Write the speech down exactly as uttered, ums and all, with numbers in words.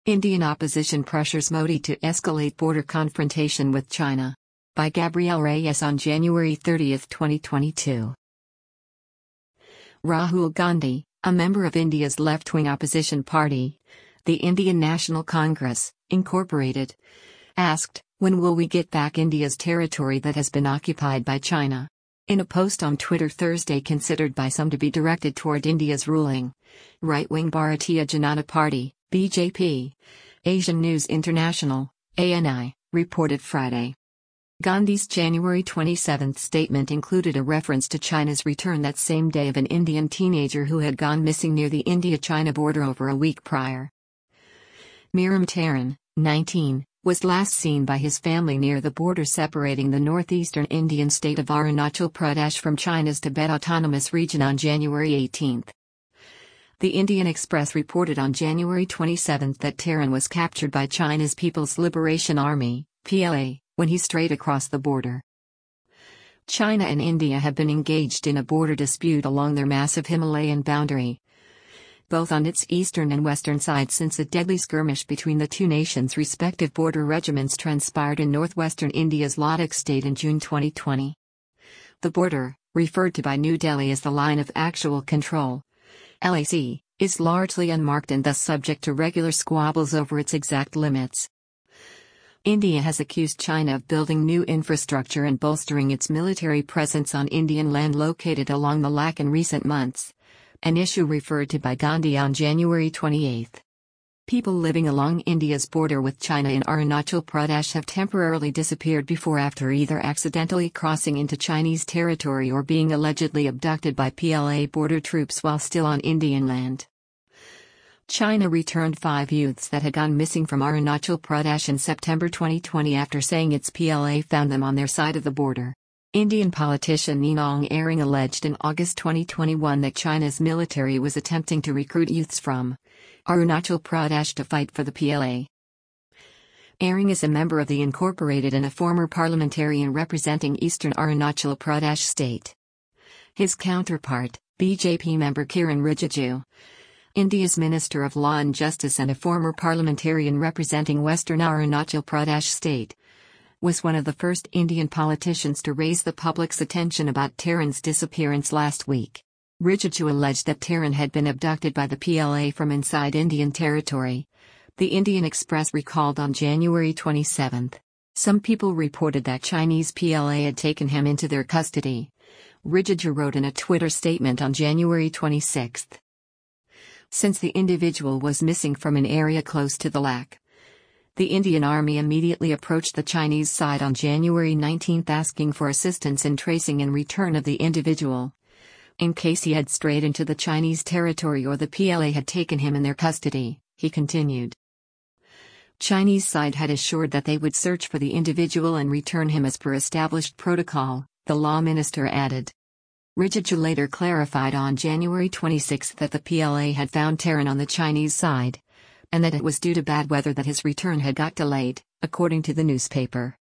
Indian opposition pressures Modi to escalate border confrontation with China. By Gabrielle Reyes on January thirtieth, twenty twenty-two. Rahul Gandhi, a member of India's left-wing opposition party, the Indian National Congress, Incorporated, asked, "When will we get back India's territory that has been occupied by China?" In a post on Twitter Thursday considered by some to be directed toward India's ruling right-wing Bharatiya Janata Party, B J P, Asian News International, A N I, reported Friday. Gandhi's January twenty-seventh statement included a reference to China's return that same day of an Indian teenager who had gone missing near the India-China border over a week prior. Miram Taran, nineteen, was last seen by his family near the border separating the northeastern Indian state of Arunachal Pradesh from China's Tibet Autonomous Region on January eighteenth. The Indian Express reported on January twenty-seventh that Taran was captured by China's People's Liberation Army, P L A, when he strayed across the border. China and India have been engaged in a border dispute along their massive Himalayan boundary, both on its eastern and western side, since a deadly skirmish between the two nations' respective border regiments transpired in northwestern India's Ladakh state in June twenty twenty. The border, referred to by New Delhi as the Line of Actual Control, L A C, is largely unmarked and thus subject to regular squabbles over its exact limits. India has accused China of building new infrastructure and bolstering its military presence on Indian land located along the Lak in recent months, an issue referred to by Gandhi on January twenty-eighth. People living along India's border with China in Arunachal Pradesh have temporarily disappeared before after either accidentally crossing into Chinese territory or being allegedly abducted by P L A border troops while still on Indian land. China returned five youths that had gone missing from Arunachal Pradesh in September twenty twenty after saying its P L A found them on their side of the border. Indian politician Ninong Aring alleged in August twenty twenty-one that China's military was attempting to recruit youths from Arunachal Pradesh to fight for the P L A. Aring is a member of the Incorporated and a former parliamentarian representing eastern Arunachal Pradesh state. His counterpart, B J P member Kiren Rijiju, India's Minister of Law and Justice and a former parliamentarian representing western Arunachal Pradesh state, was one of the first Indian politicians to raise the public's attention about Taran's disappearance last week. Rijiju alleged that Taran had been abducted by the P L A from inside Indian territory, the Indian Express recalled on January twenty-seventh. Some people reported that Chinese P L A had taken him into their custody, Rijiju wrote in a Twitter statement on January twenty-sixth. Since the individual was missing from an area close to the Lak, the Indian Army immediately approached the Chinese side on January nineteenth asking for assistance in tracing and return of the individual, in case he had strayed into the Chinese territory or the P L A had taken him in their custody, he continued. Chinese side had assured that they would search for the individual and return him as per established protocol, the law minister added. Rijiju later clarified on January twenty-sixth that the P L A had found Taran on the Chinese side, and that it was due to bad weather that his return had got delayed, according to the newspaper.